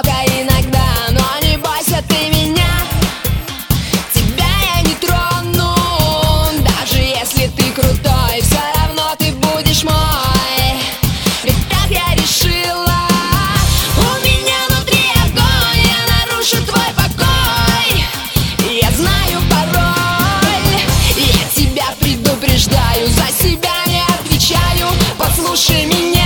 одиноко иногда, но не бойся ты меня. Тебя я не трону, даже если ты крутой, все равно ты будешь мой. Ведь так я решила. У меня внутри огонь, я нарушу твой покой. Я знаю пароль, я тебя предупреждаю, за себя не отвечаю, послушай меня.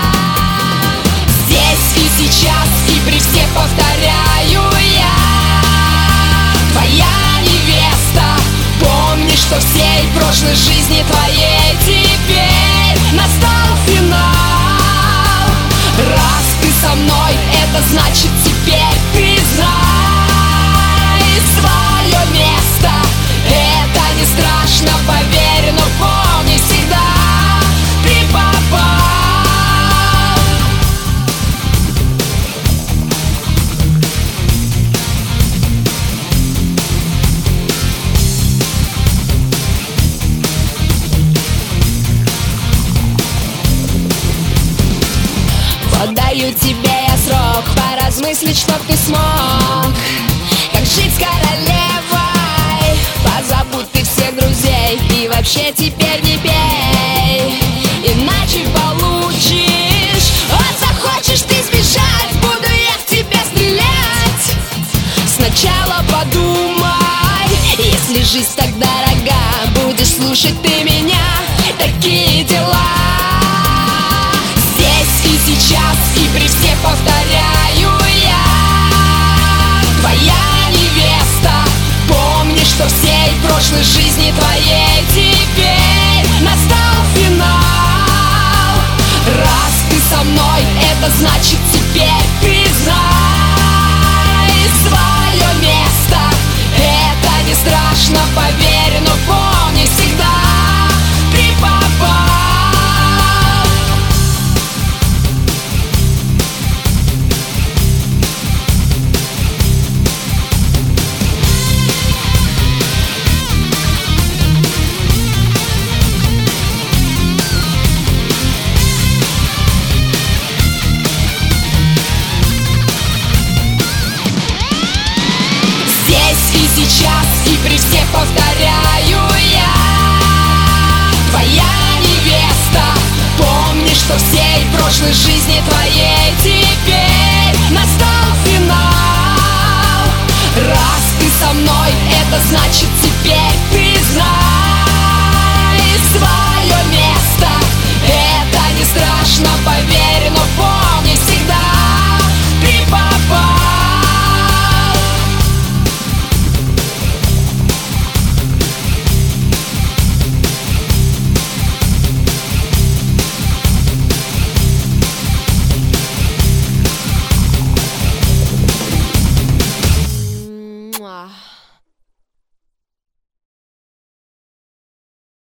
Здесь и сейчас, и при всех повторяю я твоя невеста. Помни, что всей прошлой жизни твоей теперь настал финал. Раз ты со мной, это значит теперь ты знай свое место. Это не страшно, поверь, но помни всегда, ты попал. Вот даю тебе я срок поразмыслить, чтоб ты смог, как жить с королевой. Позабудь ты всех друзей и вообще теперь не пей, иначе получишь. Вот захочешь ты сбежать, буду я в тебя стрелять. Сначала подумай, если жизнь так дорога, будешь слушать ты меня, такие дела. Здесь и сейчас, и при всех повторяю я твоя невеста. Помни, что всей прошлой жизни твоей теперь настал финал. Раз ты со мной, это значит теперь ты знай свое место. Это не страшно, поверь, но помни всегда, ты попал. И сейчас, и при всех повторяю я твоя невеста. Помни, что всей прошлой жизни твоей теперь